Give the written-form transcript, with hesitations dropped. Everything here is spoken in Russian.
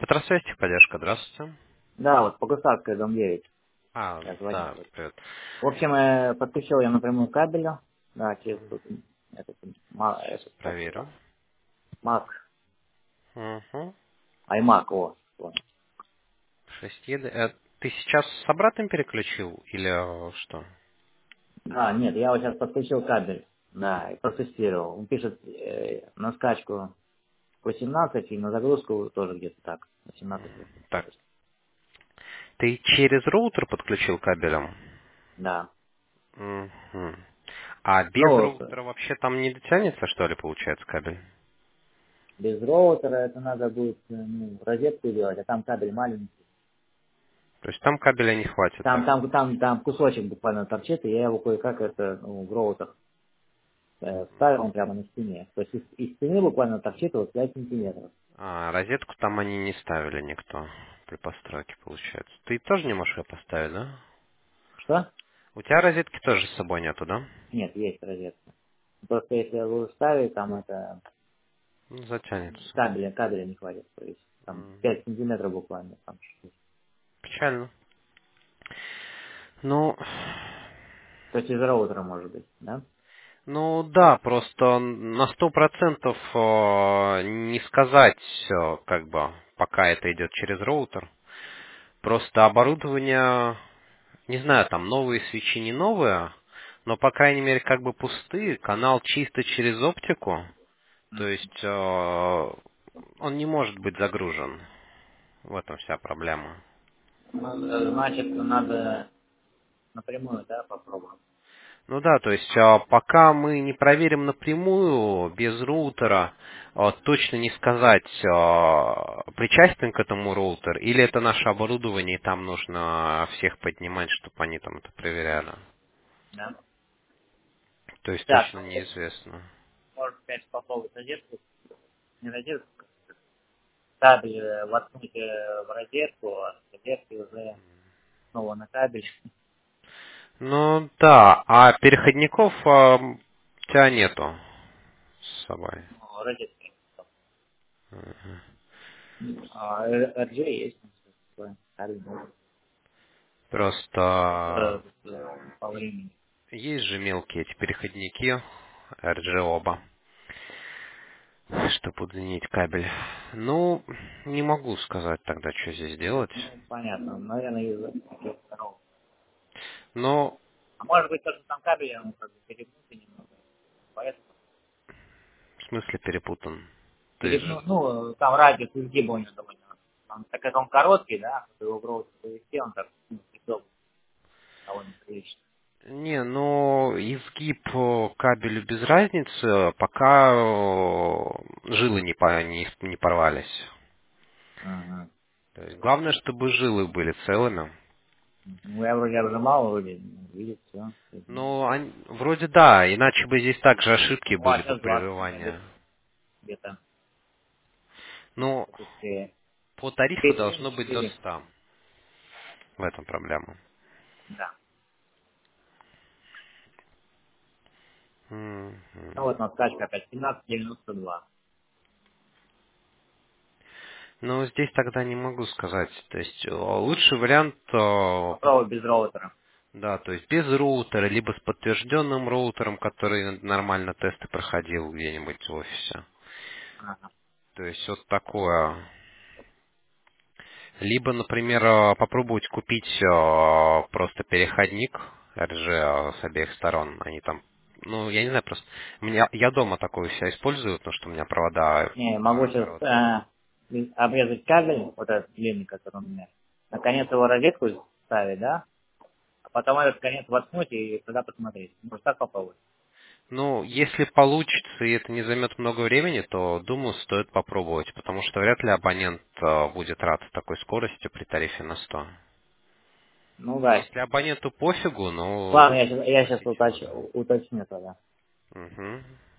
Петросвязь техподдержка, здравствуйте. Да, вот по Гусарской, дом 9. А, Я звонил. да, привет. В общем, подключил я напрямую к кабелю. Да, через тут, этот, как его, Проверю. Mac, Угу. iMac, о. Вот. 6 ты сейчас с обратным переключил или что? А, нет, я вот сейчас подключил кабель. Да, и протестировал. Он пишет на скачку 18 и на загрузку тоже где-то так. 18. Так, ты через роутер подключил кабелем? Да. Угу. А без Ну, роутера вообще там не дотянется, что ли, получается, кабель? без роутера это надо будет розетку делать, а там кабель маленький. То есть там кабеля не хватит, Там, да? там, там, там кусочек буквально торчит, и я его кое-как в роутер ставил он прямо на стене. То есть из стены буквально торчит вот 5 сантиметров. А, розетку там они не ставили никто при постройке, получается. Ты тоже не можешь ее поставить, да? Что? У тебя розетки тоже с собой нету, да? Нет, есть розетка. Просто если я буду ставить, там это Ну, затянется. кабеля не хватит. То есть там М, 5 сантиметров буквально. Там. Печально. Ну, То есть из роутера может быть, да? ну да, просто на 100% не сказать, как бы, пока это идет через роутер. Просто оборудование, не знаю, там новые свечи не новые, но, по крайней мере, как бы пустые, канал чисто через оптику, то есть он не может быть загружен. В этом вся проблема. Ну, значит, надо напрямую, да, попробовать. Ну да, то есть пока мы не проверим напрямую, без роутера, точно не сказать, причастен к этому роутер, или это наше оборудование, и там нужно всех поднимать, чтобы они там это проверяли. Да? То есть Так, точно неизвестно. может опять попробовать розетку. Не розетку, кабель воткнуть в розетку, а с розетки уже снова на кабель. Ну да, а переходников у тебя нету с собой. Ну, розетки. Мгм. RG есть. Такой кабель, да. Просто По времени. есть же мелкие эти переходники, RG оба. Чтобы удлинить кабель. Ну, не могу сказать тогда, что здесь делать. Ну, понятно. Наверное, из второго. Но, А может быть, то, что там кабель, он как бы перегнутый немного. Поэтому в смысле, перепутан. То есть, ну, там радиус изгиба у него довольно. Так как он короткий, да, чтобы его в роут повести, он так, изгиб довольно прилично. не, но изгиб кабелю без разницы, пока жилы не порвались. Ага. То есть, главное, чтобы жилы были целыми. Ну, я вроде обжимал, вроде, видит, все. Ну, вроде да, иначе бы здесь также ошибки Ну, а были бы сейчас 20 у меня прерывания. где-то Ну, быстрее. по тарифу должно быть до 3,4. 100. В этом проблема. Да. Ну, Мгм. вот на скачка опять 17,92. Ну, здесь тогда не могу сказать. То есть лучший вариант, Попробуй без роутера. да, то есть без роутера, либо с подтвержденным роутером, который нормально тесты проходил где-нибудь в офисе. Ага. То есть вот такое. Либо, например, попробовать купить просто переходник RG с обеих сторон. Они там, ну, я не знаю, просто я дома такое себя использую, потому что у меня провода Не, могу сейчас короткие. обрезать кабель, вот этот длинный, который у меня. Наконец его розетку ставить, да? А потом этот конец воткнуть и тогда посмотреть. Может так попробовать? Ну, если получится и это не займет много времени, то, думаю, стоит попробовать, потому что вряд ли абонент будет рад такой скорости при тарифе на 100. Ну да. Если абоненту пофигу, ну, Ладно, я сейчас спросите его, да. уточню тогда. Мгм.